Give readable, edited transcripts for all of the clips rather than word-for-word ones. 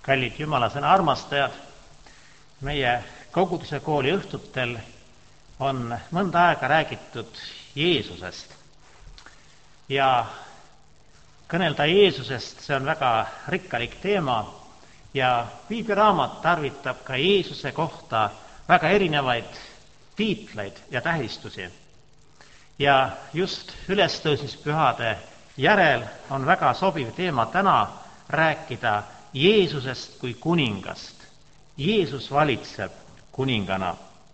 Kallid Jumala sõna armastajad, meie koguduse kooli õhtutel on mõnda aega räägitud Jeesusest. Ja kõnelda Jeesusest, see on väga rikkalik teema ja piibliraamat tarvitab ka Jeesuse kohta väga erinevaid tiitleid ja tähistusi. Ja just ülestõusmispühade järel on väga sobiv teema täna rääkida Jeesusest kui kuningast. Jeesus valitseb kuningana.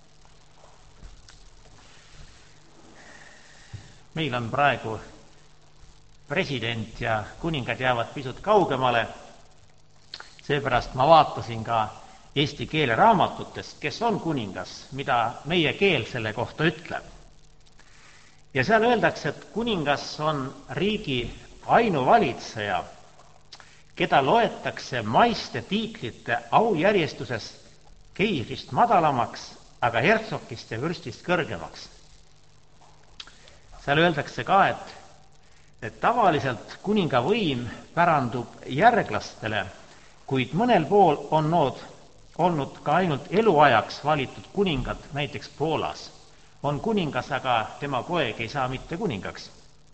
Meil on praegu president ja kuningad jäävad pisut kaugemale. Seepärast ma vaatasin ka eesti keele raamatutest, kes on kuningas, mida meie keel selle kohta ütleb. Ja seal öeldakse, et kuningas on riigi ainuvalitseja, keda loetakse maiste tiitlite aujärjestuses keisrist madalamaks, aga hertsogist ja vürstist kõrgemaks. Seal öeldakse ka, et tavaliselt kuninga võim pärandub järglastele, kuid mõnel pool on olnud ka ainult eluajaks valitud kuningad, näiteks Poolas. On kuningas, aga tema poeg ei saa mitte kuningaks.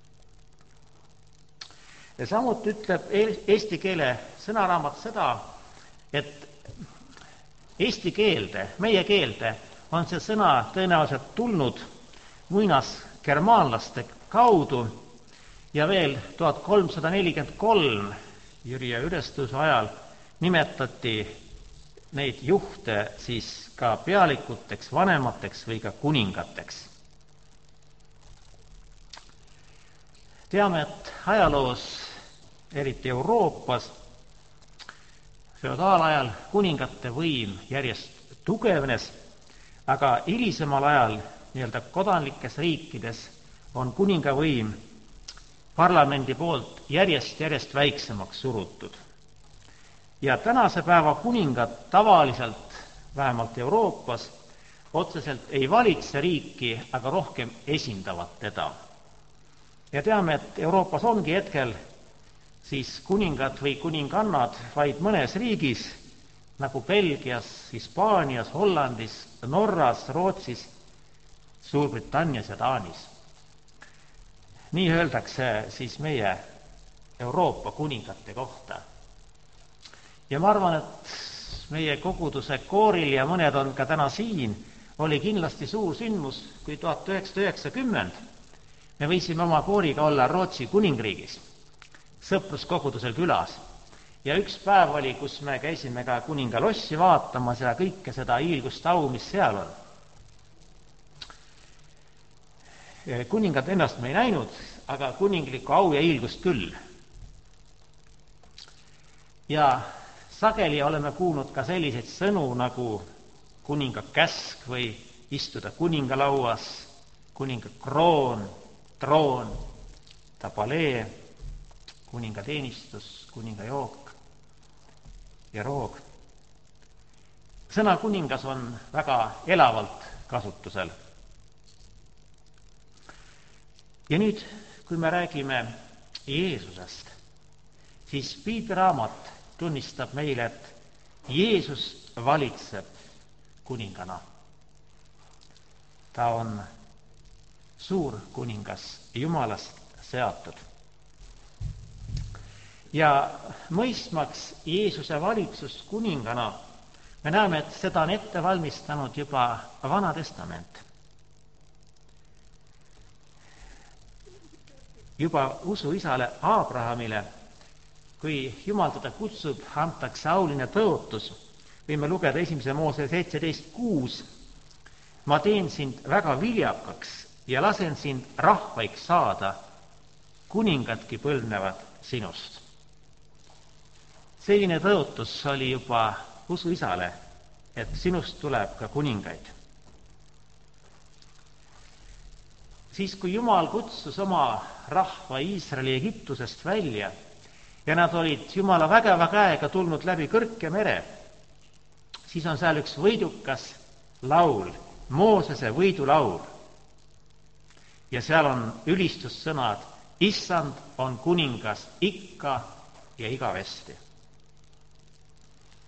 Ja samuti ütleb eesti keele sõnaraamat seda, et eesti keelde, meie keelde on see sõna tõenäoliselt tulnud muinasgermaanlaste kaudu ja veel 1343 Jüri ja ülestõusu ajal nimetati neid juhte siis ka pealikuteks, vanemateks või ka kuningateks. Teame, et ajaloos, eriti Euroopas, feodaalajal kuningate võim järjest tugevnes, aga hilisemal ajal nii-öelda kodanlikes riikides on kuninga võim parlamendi poolt järjest väiksemaks surutud. Ja tänase päeva kuningad tavaliselt, vähemalt Euroopas, otseselt ei valitse riiki, aga rohkem esindavad teda. Ja teame, et Euroopas ongi hetkel siis kuningad või kuningannad vaid mõnes riigis, nagu Belgias, Hispaanias, Hollandis, Norras, Rootsis, Suurbritannias ja Taanis. Nii öeldakse siis meie Euroopa kuningate kohta. Ja ma arvan, et meie koguduse kooril ja mõned on ka täna siin, oli kindlasti suur sündmus, kui 1990 me võisime oma kooriga olla Rootsi kuningriigis, sõpruskogudusel külas. Ja üks päev oli, kus me käisime ka kuninga lossi vaatamas ja kõike seda hiilgust au, mis seal on. Kuningad ennast me ei näinud, aga kuningliku au ja hiilgust küll. Ja sageli oleme kuulnud ka selliseid sõnu nagu kuninga käsk või istuda kuningalauas, kuninga kroon, troon, tapalee, kuninga teenistus, kuninga jook ja roog. Sõna kuningas on väga elavalt kasutusel. Ja nüüd, kui me räägime Jeesusest, siis piibliraamat tunnistab meile, et Jeesus valitseb kuningana. Ta on suur kuningas, Jumalast seatud. Ja mõistmaks Jeesuse valitsust kuningana, me näeme, et seda on ette valmistanud juba Vana Testament. Juba usuisale Abrahamile, kui Jumal teda kutsub, antakse auline tõotus. Võime lugeda 1. Moose 17:6. Ma teen sind väga viljakaks ja lasen sind rahvaiks saada, kuningadki põlvnevad sinust. Selline tõotus oli juba usuisale, et sinust tuleb ka kuningaid. Siis, kui Jumal kutsus oma rahva Iisraeli Egiptusest välja ja nad olid Jumala vägeva käega tulnud läbi kõrke mere, siis on seal üks võidukas laul, Moosese võidulaul. Ja seal on ülistussõnad, issand on kuningas ikka ja igavesti.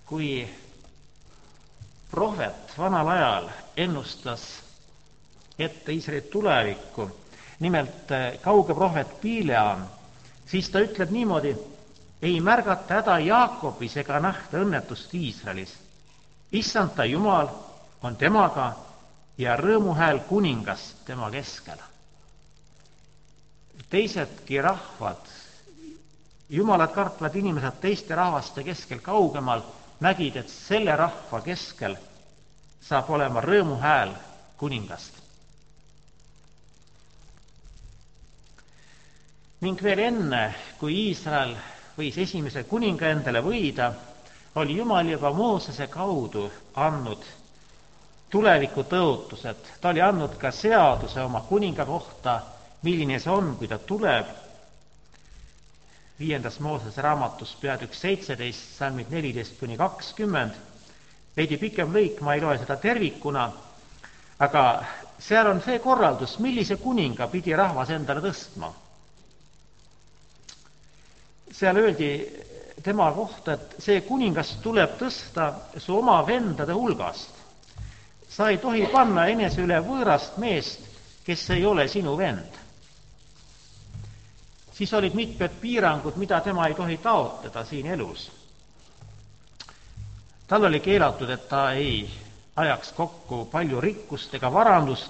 kui prohvet vanal ajal ennustas ette Iisraeli tulevikku, nimelt kauge prohvet Bileam, siis ta ütleb niimoodi: ei märgata häda Jaakobis ega nähta õnnetust Iisraelis. Issand ta Jumal on temaga ja rõõmuhääl kuningas tema keskel. Teisedki rahvad, Jumalat kartvad inimesed teiste rahvaste keskel kaugemal, nägid, et selle rahva keskel saab olema rõõmuhääl kuningast. Ning veel enne, kui Iisrael võis esimese kuninga endale võida, oli Jumal juba Moosese kaudu andnud tuleviku tõotused. Ta oli andnud ka seaduse oma kuninga kohta, milline see on, kui ta tuleb. 5. Moosese raamatus peatükk 17, salmid 14-20, veidi pikem lõik, ma ei loe seda tervikuna, aga seal on see korraldus, millise kuninga pidi rahvas endale tõstma. Seal öeldi tema kohta, et see kuningas tuleb tõsta su oma vendade hulgast. Sa ei tohi panna enese üle võõrast meest, kes ei ole sinu vend. Siis olid mitmed piirangud, mida tema ei tohi taotleda siin elus. Tal oli keelatud, et ta ei ajaks kokku palju rikkust ega varandust,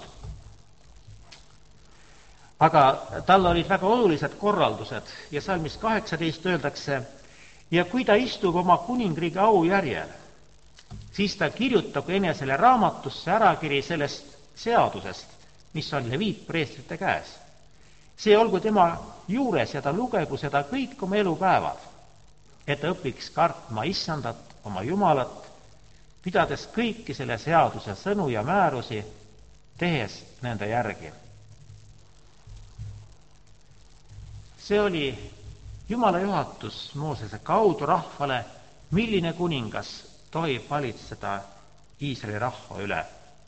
aga tal olid väga olulised korraldused ja salmis 18 öeldakse: ja kui ta istub oma kuningriigi aujärjel, siis ta kirjutagu enesele raamatusse ärakiri sellest seadusest, mis on leviitpreestrite käes. See olgu tema juures ja ta lugegu seda kõik oma elupäevad, et ta õpiks kartma Issandat, oma Jumalat, pidades kõiki selle seaduse sõnu ja määrusi, tehes nende järgi. See oli Jumala juhatus Moosese kaudu rahvale, milline kuningas tohib valitseda Iisraeli rahva üle.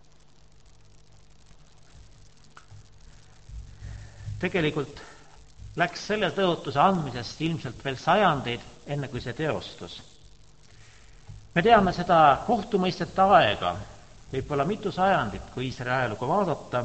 Tegelikult läks selle tõotuse andmisest ilmselt veel sajandeid, enne kui see teostus. Me teame seda kohtumõistete aega, võib-olla mitu sajandit, kui Iisraeli ajalugu vaadata,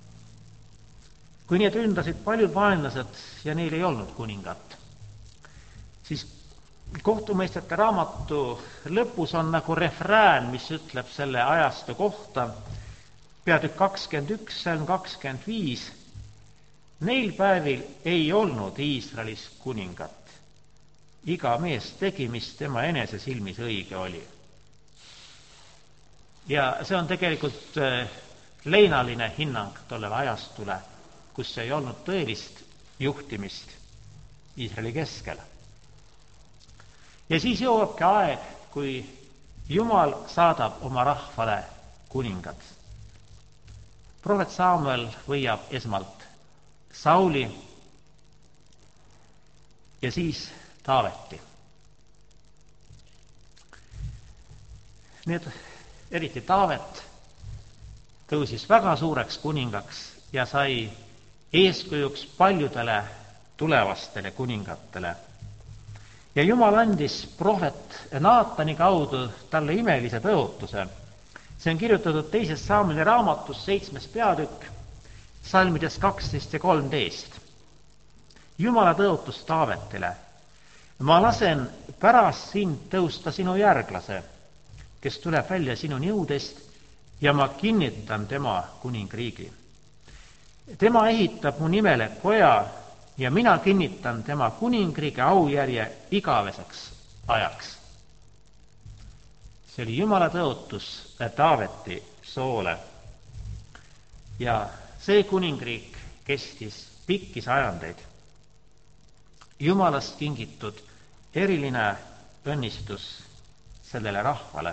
kui need ründasid paljud vaenlased ja neil ei olnud kuningat. Siis kohtumõistete raamatu lõpus on nagu refrään, mis ütleb selle ajastu kohta, peatükk 21, salm 25, neil päevil ei olnud Iisraelis kuningat. Iga mees tegi, mis tema enese silmis õige oli. Ja see on tegelikult leinaline hinnang tollele ajastule, kus ei olnud tõelist juhtimist Iisraeli keskel. Ja siis jõuabki aeg, kui Jumal saadab oma rahvale kuningad. Prohvet Samuel võiab esmalt Sauli ja siis Taaveti. Need, eriti Taavet, tõusis väga suureks kuningaks ja sai eeskujuks paljudele tulevastele kuningatele. Ja Jumal andis prohvet Naatani kaudu talle imelise tõotuse. See on kirjutatud 2. Samueli raamatus 7. peatükk, salmides 12 ja 13. Jumala tõotus Taavetile: ma lasen pärast sind tõusta sinu järglase, kes tuleb välja sinu niudest, ja ma kinnitan tema kuningriigi. Tema ehitab mu nimele koja ja mina kinnitan tema kuningriigi aujärje igaveseks ajaks. See oli Jumala tõotus Taaveti soole. Ja see kuningriik kestis pikki sajandeid. Jumalast kingitud eriline õnnistus sellele rahvale.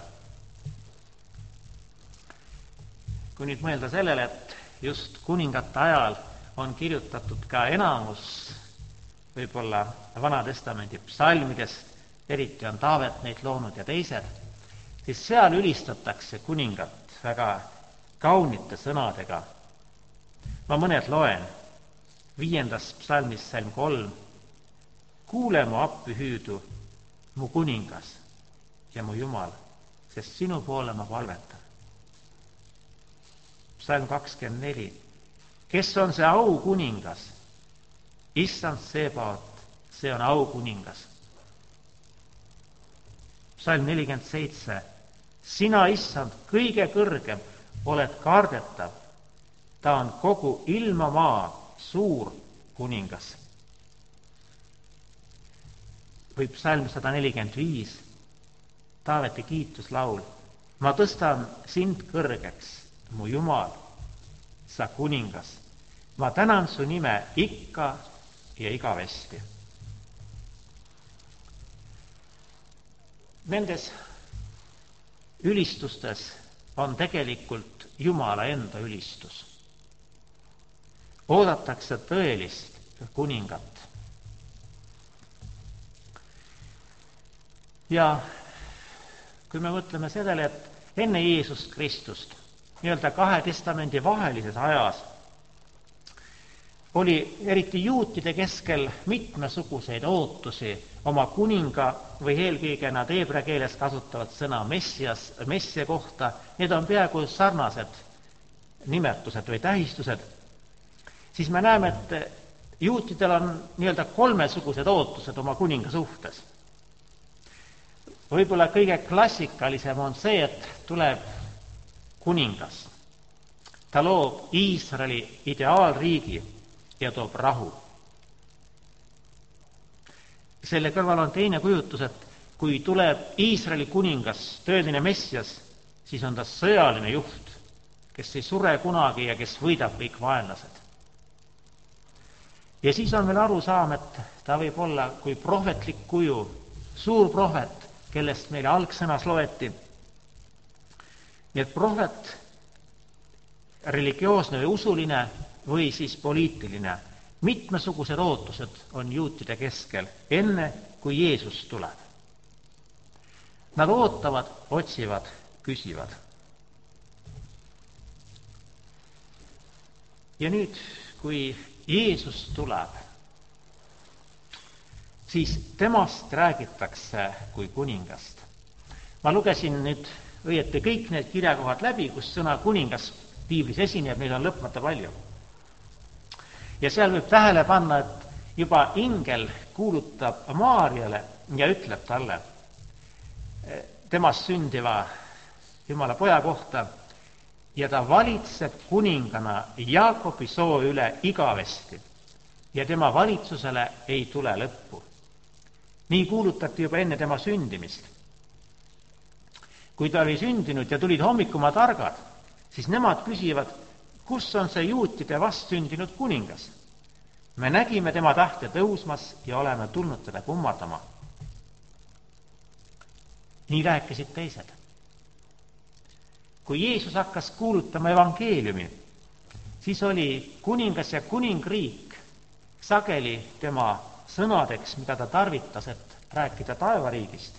Kui nüüd mõelda sellele, et just kuningate ajal on kirjutatud ka enamus võib-olla Vana Testamendi psalmidest, eriti on Taavet neid loonud ja teised, siis seal ülistatakse kuningat väga kaunite sõnadega. Ma mõned loen. 5. psalmis salm 3. Kuule mu appi hüüdu, mu kuningas, ja mu Jumal, sest sinu poole ma palvetan. Psalm 24. Kes on see aukuningas? Issand Sebaot, see on aukuningas. Psalm 47. Sina, Issand, kõige kõrgem, oled kardetav. Ta on kogu ilmamaa suur kuningas. Või psalm 145. Taaveti kiituslaul. Ma tõstan sind kõrgeks, mu Jumal, sa kuningas. Ma tänan su nime ikka ja igavesti. Nendes ülistustes on tegelikult Jumala enda ülistus. Oodatakse tõelist kuningat. Ja kui me mõtleme sellele, et enne Jeesust Kristust, nii-öelda kahe testamendi vahelises ajas, oli eriti juutide keskel mitmesuguseid ootusi oma kuninga või eelkõige nad heebrea keeles kasutavad sõna messia kohta. Need on peaaegu sarnased nimetused või tähistused. Siis me näeme, et juutidel on nii-öelda kolmesugused ootused oma kuninga suhtes. Võib-olla kõige klassikalisem on see, et tuleb kuningas. Ta loob Iisraeli ideaalriigi ja toob rahu. Selle kõrval on teine kujutus, et kui tuleb Iisraeli kuningas, tõeline messias, siis on ta sõjaline juht, kes ei sure kunagi ja kes võidab kõik vaenlased. Ja siis on veel arusaam, et ta võib olla kui prohvetlik kuju, suur prohvet, kellest meile algsõnas loeti. Nii et prohvet, religioosne või usuline või siis poliitiline. Mitmesugused ootused on juutide keskel, enne kui Jeesus tuleb. Nad ootavad, otsivad, küsivad. Ja nüüd, kui Jeesus tuleb, siis temast räägitakse kui kuningast. Ma lugesin nüüd õieti kõik need kirjakohad läbi, kus sõna kuningas piiblis esineb, neid on lõpmata palju. Ja seal võib tähele panna, et juba ingel kuulutab Maarjale ja ütleb talle temast sündiva Jumala poja kohta, ja ta valitseb kuningana Jaakobi soo üle igavesti ja tema valitsusele ei tule lõppu. Nii kuulutati juba enne tema sündimist. Kui ta oli sündinud ja tulid hommikuma targad, siis nemad küsivad, kus on see juutide vastsündinud kuningas? Me nägime tema tähte tõusmas ja oleme tulnud teda kummardama. Nii rääkisid teised. Kui Jeesus hakkas kuulutama evangeeliumi, siis oli kuningas ja kuningriik sageli tema sõnadeks, mida ta tarvitas, et rääkida taevariigist.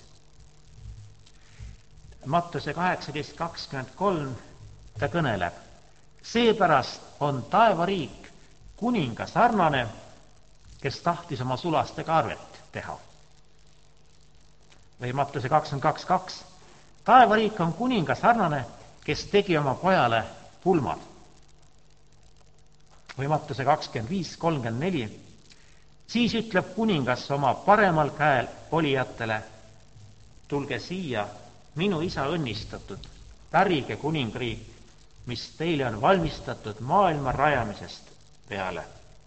Mattuse 18:23 ta kõneleb, seepärast on taevariik kuninga sarnane, kes tahtis oma sulastega arvet teha. Või Mattuse 22:2 taevariik on kuninga sarnane, kes tegi oma pojale pulmad. Või Mattuse 25:34 siis ütleb kuningas oma paremal käel olijatele, tulge siia, minu isa õnnistatud, pärige kuningriik, mis teile on valmistatud maailma rajamisest peale.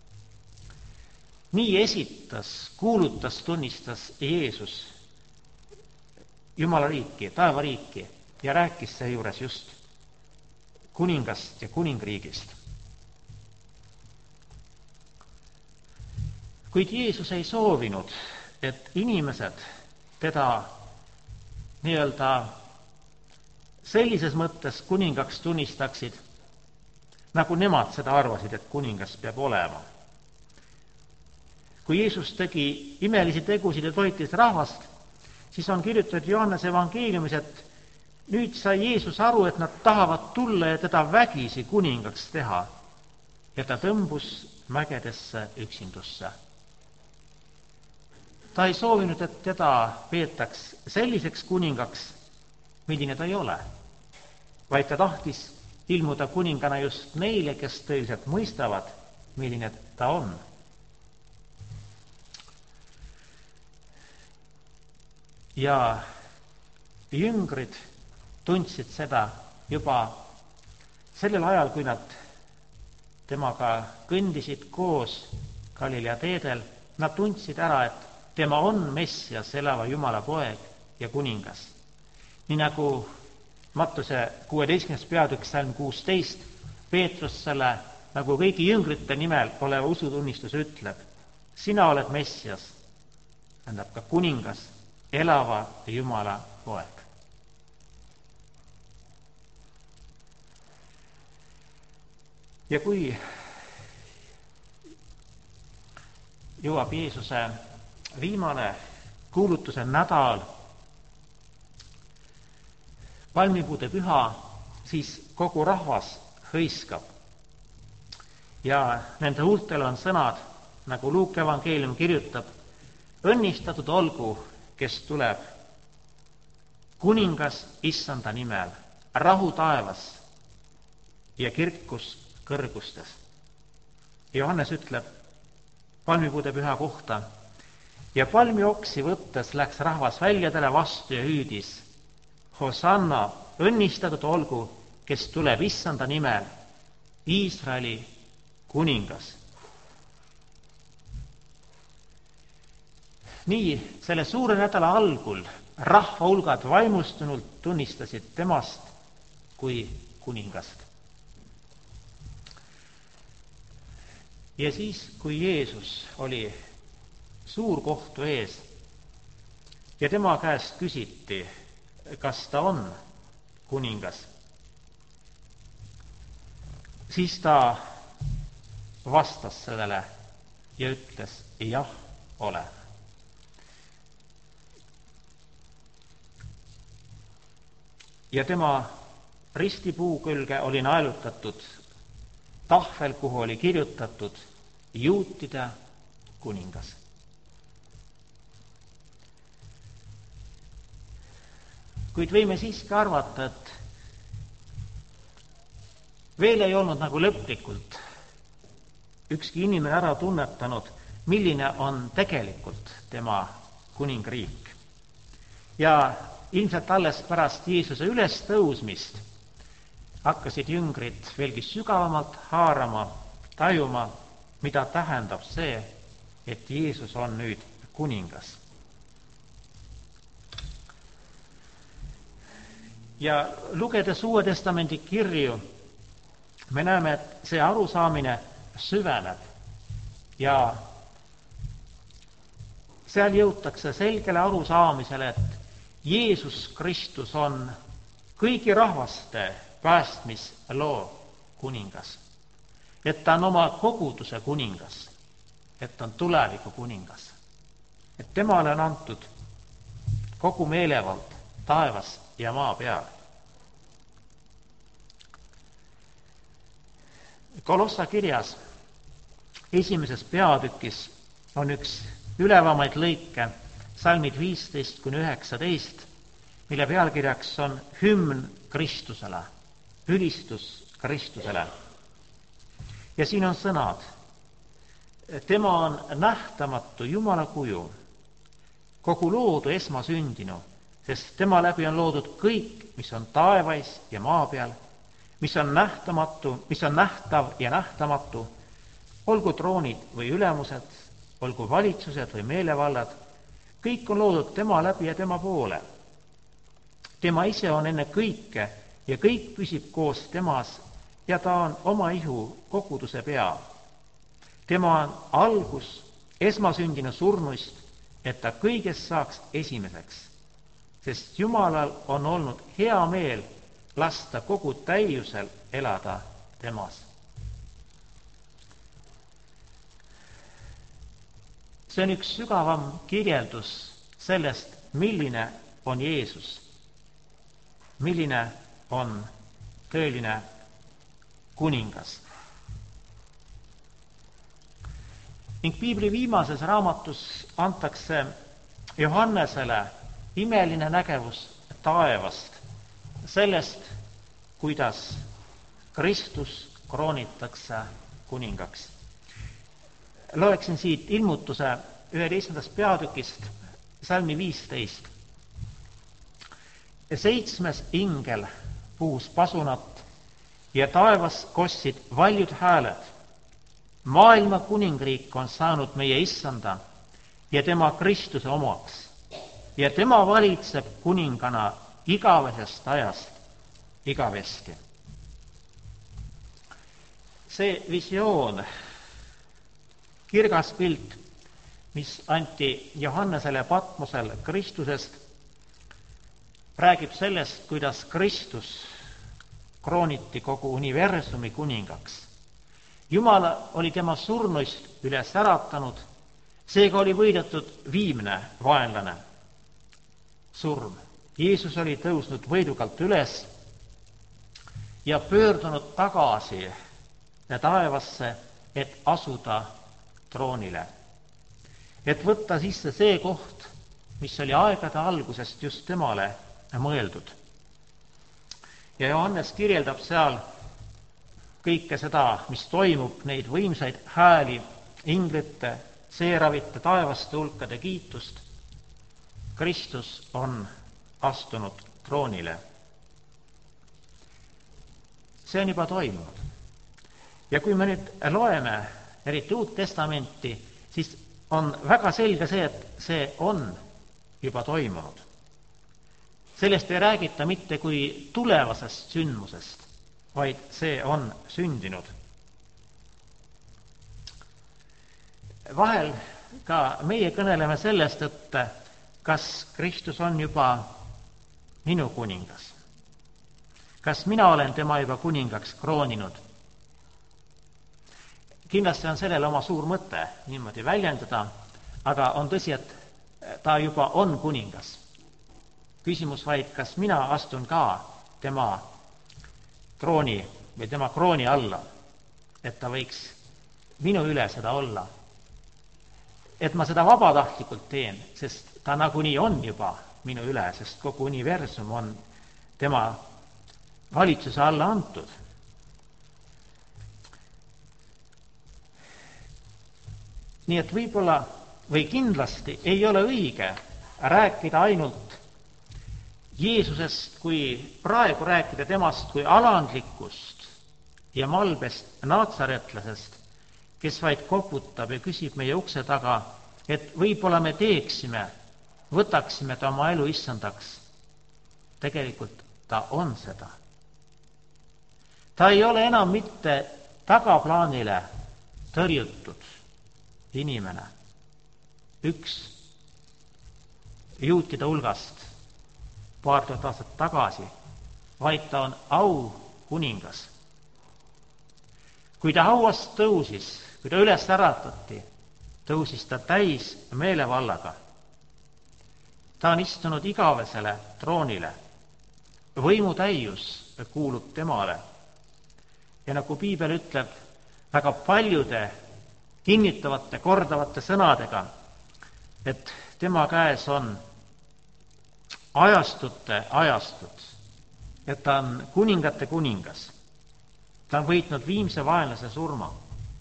Nii esitas, kuulutas, tunnistas Jeesus Jumala riiki, taevariiki ja rääkis seejuures just kuningast ja kuningriigist. Kuid Jeesus ei soovinud, et inimesed teda nii-öelda sellises mõttes kuningaks tunnistaksid, nagu nemad seda arvasid, et kuningas peab olema. Kui Jeesus tegi imelisi tegusid ja toitis rahvast, siis on kirjutatud Johannese evangeeliumis, et nüüd sai Jeesus aru, et nad tahavad tulla ja teda vägisi kuningaks teha, ja ta tõmbus mägedesse üksindusse. ta ei soovinud, et teda peetaks selliseks kuningaks, milline ta ei ole, vaid ta tahtis ilmuda kuningana just neile, kes tõeliselt mõistavad, milline ta on. Ja jüngrid tundsid seda juba sellel ajal, kui nad temaga kõndisid koos Galilea teedel, nad tundsid ära, et tema on Messias, elava Jumala poeg ja kuningas. Nii nagu Mattuse 16. peatükk salm 16, Peetrus selle nagu kõigi jüngrite nimel oleva usutunnistuse ütleb, sina oled Messias, tähendab ka kuningas, elava Jumala poeg. Ja kui jõuab Jeesuse viimane kuulutuse nädal, palmipuude püha, siis kogu rahvas hõiskab. Ja nende huultel on sõnad, nagu Luuke evangeelium kirjutab, õnnistatud olgu, kes tuleb, kuningas issanda nimel, rahu taevas ja kirkus kõrgustes. Johannes ütleb palmipuude püha kohta, ja palmioksi võttes läks rahvas väljadele vastu ja hüüdis, Hosanna, õnnistatud olgu, kes tuleb issanda nimel, Iisraeli kuningas. Nii selle suure nädala algul rahva hulgad vaimustunult tunnistasid temast kui kuningast. Ja siis, kui Jeesus oli suurkohtu ees ja tema käest küsiti, kas ta on kuningas, siis ta vastas sellele ja ütles, jah, olen. Ja tema ristipuu külge oli naelutatud tahvel, kuhu oli kirjutatud juutide kuningas. Kuid võime siiski arvata, et veel ei olnud nagu lõplikult ükski inimene ära tunnetanud, milline on tegelikult tema kuningriik. Ja ilmselt alles pärast Jeesuse ülestõusmist hakkasid jüngrid veelgi sügavamalt haarama, tajuma, mida tähendab see, et Jeesus on nüüd kuningas. Ja lugedes Uue Testamendi kirju, me näeme, et see arusaamine süveneb ja seal jõutakse selgele arusaamisele, et Jeesus Kristus on kõigi rahvaste päästmisloo kuningas, et ta on oma koguduse kuningas, et ta on tuleviku kuningas, et temale on antud kogu meelevald taevas ja maa peal. Kolossa kirjas 1. peatükis on üks ülevamaid lõike, salmid 15-19, mille pealkirjaks on hümn Kristusele, ülistus Kristusele. Ja siin on sõnad, tema on nähtamatu Jumala kuju, kogu loodu esmasündinu, sest tema läbi on loodud kõik, mis on taevais ja maa peal, mis on nähtamatu, mis on nähtav ja nähtamatu, olgu troonid või ülemused, olgu valitsused või meelevallad, kõik on loodud tema läbi ja tema poole. Tema ise on enne kõike ja kõik püsib koos temas ja ta on oma ihu koguduse pea. Tema on algus esmasündinu surnuist, et ta kõigest saaks esimeseks, sest Jumalal on olnud hea meel lasta kogu täiusel elada temas. See on üks sügavam kirjeldus sellest, milline on Jeesus, milline on tõeline kuningas. Ning Piibli viimases raamatus antakse Johannesele imeline nägevus taevast, sellest, kuidas Kristus kroonitakse kuningaks. Loeksin siit Ilmutuse 11. peatükist salmi 15. Ja 7. ingel puhus pasunat ja taevas kostsid valjud hääled. Maailma kuningriik on saanud meie issanda ja tema Kristuse omaks ja tema valitseb kuningana igavesest ajast igavesti. See visioon, kirgas pilt, mis anti Johannesele Patmosel Kristusest, räägib sellest, kuidas Kristus krooniti kogu universumi kuningaks. Jumal oli tema surnuist üles äratanud, seega oli võidetud viimne vaenlane, surm. Jeesus oli tõusnud võidukalt üles ja pöördunud tagasi taevasse, et asuda troonile. Et võtta sisse see koht, mis oli aegade algusest just temale mõeldud. Ja Johannes kirjeldab seal kõike seda, mis toimub, neid võimsaid hääli, inglite, seeravite, taevaste hulkade kiitust. Kristus on astunud troonile. See on juba toimunud. Ja kui me nüüd loeme eriti Uut Testamenti, siis on väga selge see, et see on juba toimunud. Sellest ei räägita mitte kui tulevasest sündmusest, vaid see on sündinud. Vahel ka meie kõneleme sellest, et kas Kristus on juba minu kuningas. Kas mina olen tema juba kuningaks krooninud? Kindlasti on sellele oma suur mõte niimoodi väljendada, aga on tõsi, et ta juba on kuningas. Küsimus vaid, kas mina astun ka tema trooni või tema krooni alla, et ta võiks minu üle seda olla. Et ma seda vabatahtlikult teen, sest ta nagunii on juba minu üle, sest kogu universum on tema valitsuse alla antud. Nii et võib-olla või kindlasti ei ole õige rääkida ainult Jeesusest, kui praegu rääkida temast kui alandlikust ja malbest naatsaretlasest, kes vaid koputab ja küsib meie ukse taga, et võib-olla me teeksime, võtaksime ta oma elu issandaks. Tegelikult ta on seda. Ta ei ole enam mitte tagaplaanile tõrjutud inimene, üks juutide hulgast paar tuhat aastat tagasi, vaid ta on au kuningas. Kui ta hauast tõusis, kui ta üles äratati, tõusis ta täis meelevallaga. Ta on istunud igavesele troonile. Võimutäius kuulub temale. Ja nagu Piibel ütleb väga paljude kinnitavate, kordavate sõnadega, et tema käes on ajastute ajastud, et ta on kuningate kuningas. Ta on võitnud viimse vaenlase surma.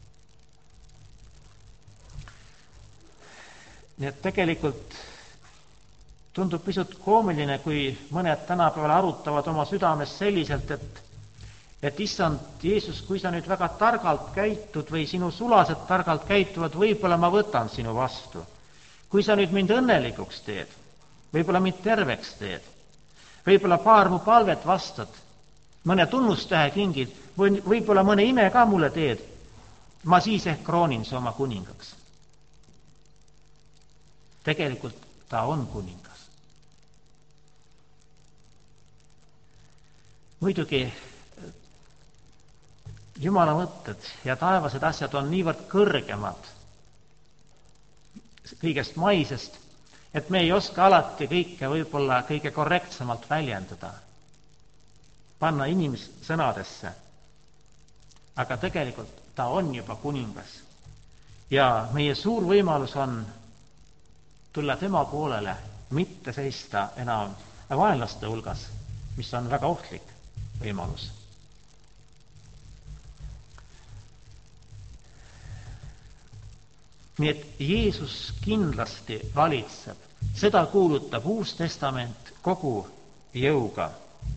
Nii et tegelikult tundub pisut koomiline, kui mõned tänapäeval arutavad oma südames selliselt, et issand Jeesus, kui sa nüüd väga targalt käitud või sinu sulased targalt käituvad, võib-olla ma võtan sinu vastu. Kui sa nüüd mind õnnelikuks teed, võib-olla mind terveks teed, võib-olla paar mu palvet vastad, mõne tunnustähe kingid, võib-olla mõne ime ka mulle teed, ma siis ehk kroonin su oma kuningaks. Tegelikult ta on kuningas. Muidugi Jumala mõtted ja taevased asjad on niivõrd kõrgemad kõigest maisest, et me ei oska alati kõike võib-olla kõige korrektsemalt väljendada, panna inimsõnadesse. Aga tegelikult ta on juba kuningas. Ja meie suur võimalus on tulla tema poolele, mitte seista enam vaenlaste hulgas, mis on väga ohtlik võimalus. Nii et Jeesus kindlasti valitseb. Seda kuulutab Uus Testament kogu jõuga.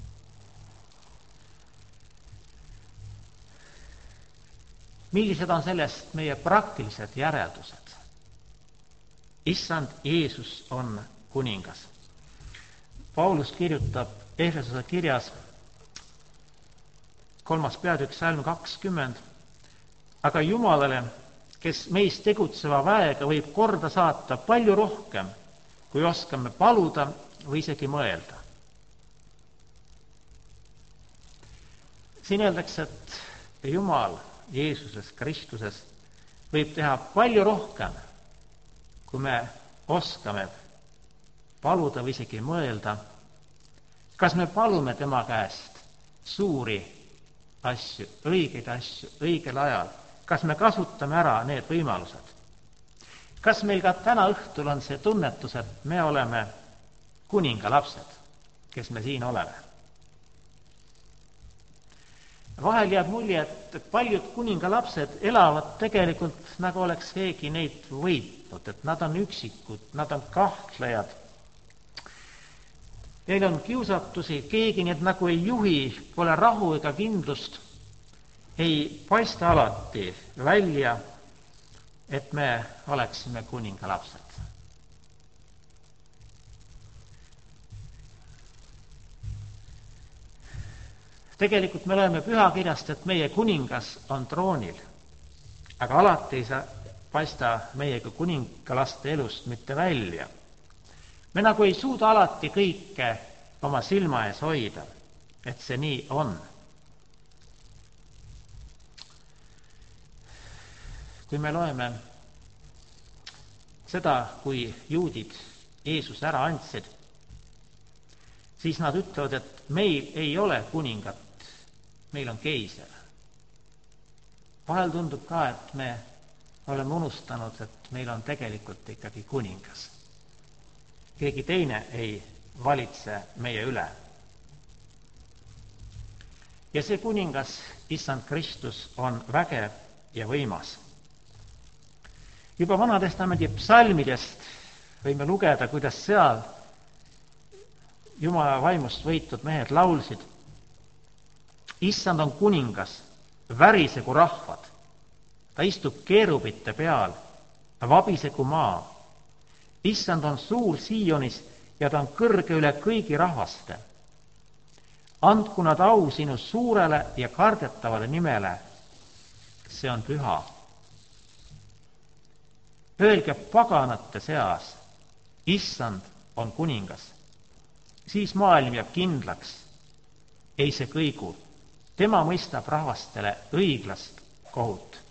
Millised on sellest meie praktilised järeldused? Issand Jeesus on kuningas. Paulus kirjutab Efesose kirjas 3. peatükk salm 20. Aga Jumalale, kes meis tegutseva väega võib korda saata palju rohkem, kui oskame paluda või isegi mõelda. Siin öeldakse, et Jumal Jeesuses Kristuses võib teha palju rohkem, kui me oskame paluda või isegi mõelda. Kas me palume tema käest suuri asju, õigeid asju, õigel ajal? Kas me kasutame ära need võimalused? Kas meil ka täna õhtul on see tunnetus, et me oleme kuninga lapsed, kes me siin oleme? Vahel jääb mulje, et paljud kuninga lapsed elavad tegelikult nagu oleks keegi neid võitnud, et nad on üksikud, nad on kahtlejad. Neil on kiusatusi, keegi need nagu ei juhi, pole rahu ega kindlust, ei paista alati välja, et me oleksime kuninga lapsed. Tegelikult me loeme pühakirjast, et meie kuningas on troonil, aga alati ei paista meiega kuningalaste elust mitte välja. Me nagu ei suuda alati kõike oma silma ees hoida, et see nii on. Kui me loeme seda, kui juudid Jeesuse ära andsid, siis nad ütlevad, et meil ei ole kuningat, meil on keiser. Vahel tundub ka, et me oleme unustanud, et meil on tegelikult ikkagi kuningas. Keegi teine ei valitse meie üle. Ja see kuningas, Issand Kristus, on vägev ja võimas. Juba Vanatestamendi psalmidest võime lugeda, kuidas seal Jumala vaimust võitud mehed laulsid. Issand on kuningas, värisegu rahvad. Ta istub keerubite peal, vabisegu maa. Issand on suur Sionis ja ta on kõrge üle kõigi rahvaste. Andku nad au sinu suurele ja kardetavale nimele. See on püha. Öelge paganate seas, Issand on kuningas. Siis maailm jääb kindlaks, ei see kõigu. Tema mõistab rahvastele õiglast kohut.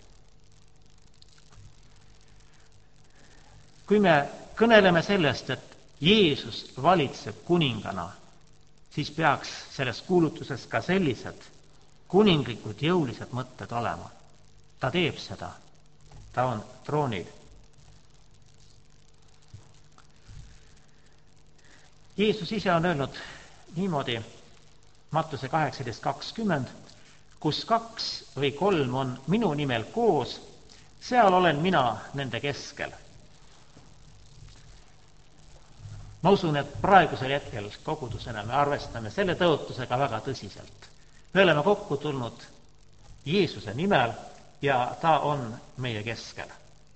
Kui me kõneleme sellest, et Jeesus valitseb kuningana, siis peaks selles kuulutuses ka sellised kuninglikud jõulised mõtted olema. Ta teeb seda. Ta on troonil. Jeesus ise on öelnud niimoodi Mattuse 18:20, kus 2 või 3 on minu nimel koos, seal olen mina nende keskel. Ma usun, et praegusel hetkel kogudusena me arvestame selle tõotusega väga tõsiselt. Me oleme kokku tulnud Jeesuse nimel ja ta on meie keskel.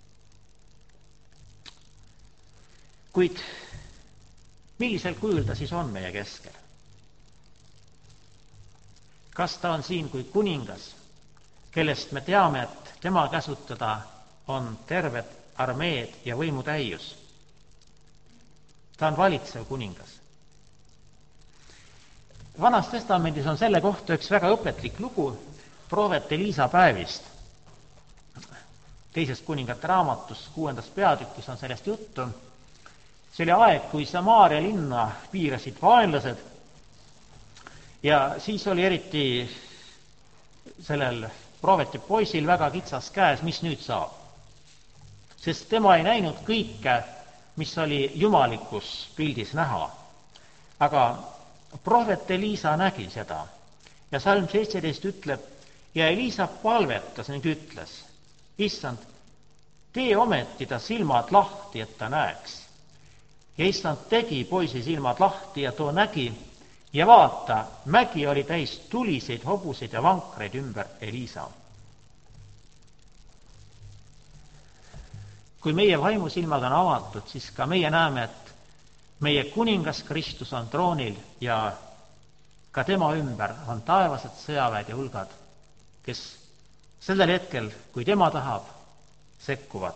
Kuid millisel kujul ta siis on meie keskel? Kas ta on siin kui kuningas, kellest me teame, et tema käsutada on terved armeed ja võimutäius? Ta on valitsev kuningas. Vanas testamendis on selle kohta üks väga õpetlik lugu prohvet Eliisa päevist. 2. kuningate raamatus 6. peatükis on sellest juttu. See oli aeg, kui Samaaria linna piirasid vaenlased ja siis oli eriti sellel prohveti poisil väga kitsas käes, mis nüüd saab. Sest tema ei näinud kõike mis oli jumalikus pildis näha. Aga prohvet Elisa nägi seda ja salm 17 ütleb, ja Elisa palvetas ning ütles, issand, tee ometi ta silmad lahti, et ta näeks. Ja issand tegi poisi silmad lahti ja too nägi, ja vaata, mägi oli täis tuliseid hobuseid ja vankreid ümber Elisa. Kui meie vaimusilmad on avatud, siis ka meie näeme, et meie kuningas Kristus on troonil ja ka tema ümber on taevased sõjaväed ja hulgad, kes sellel hetkel, kui tema tahab, sekkuvad.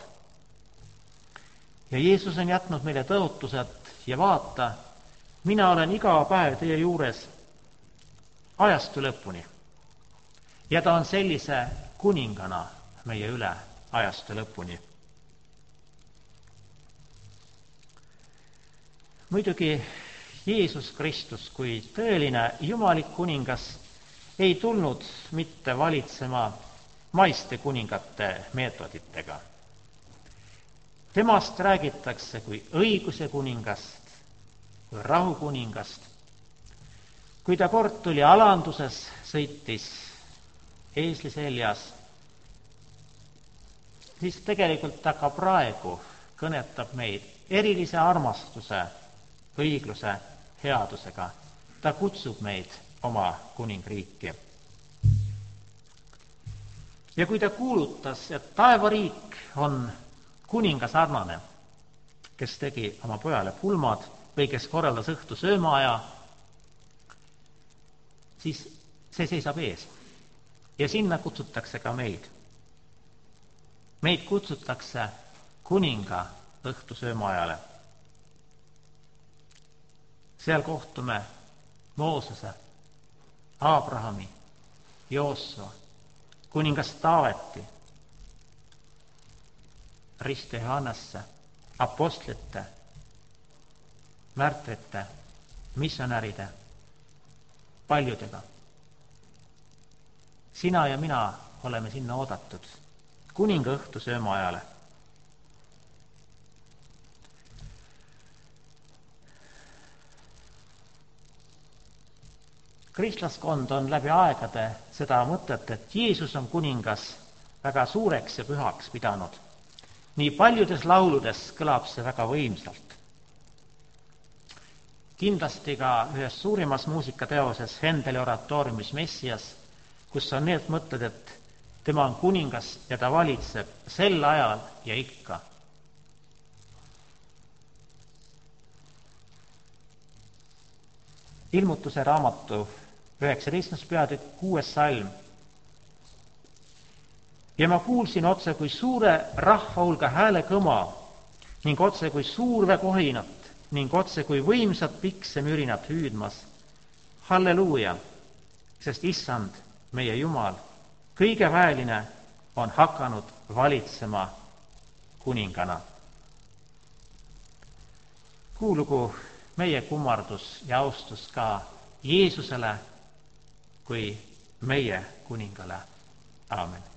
Ja Jeesus on jätnud meile tõotused ja vaata, mina olen iga päev teie juures ajastu lõpuni. Ja ta on sellise kuningana meie üle ajastu lõpuni. Muidugi Jeesus Kristus kui tõeline jumalik kuningas ei tulnud mitte valitsema maiste kuningate meetoditega. Temast räägitakse kui õiguse kuningast, kui rahu kuningast. Kui ta kord tuli alanduses, sõitis eesli seljas, siis tegelikult ta ka praegu kõnetab meid erilise armastuse, õigluse, headusega. Ta kutsub meid oma kuningriiki. Ja kui ta kuulutas, et taevariik on kuninga sarnane, kes tegi oma pojale pulmad või kes korraldas õhtu söömaaja, siis see seisab ees. Ja sinna kutsutakse ka meid. Meid kutsutakse kuninga õhtu söömaajale. Seal kohtume Moosese, Abrahami, Joosua, kuningas Taaveti, Riste Johannesse, apostlite, märtrite, missionäride, paljudega. Sina ja mina oleme sinna oodatud kuninga õhtu söömaajale. Kristlaskond on läbi aegade seda mõtet, et Jeesus on kuningas väga suureks ja pühaks pidanud. Nii paljudes lauludes kõlab see väga võimsalt. Kindlasti ka ühes suurimas muusikateoses Händeli oratooriumis Messias, kus on need mõtted, et tema on kuningas ja ta valitseb sel ajal ja ikka. Ilmutuse raamatu 19. peatükk 6. salm. Ja ma kuulsin otse kui suure rahvahulga hääle kõma ning otse kui suurvekohinat ning otse kui võimsat piksemürinat hüüdmas. Halleluuja, sest issand, meie Jumal, kõige väeline on hakanud valitsema kuningana. Kuulugu meie kummardus ja austus ka Jeesusele kui meie kuningale. Aamen.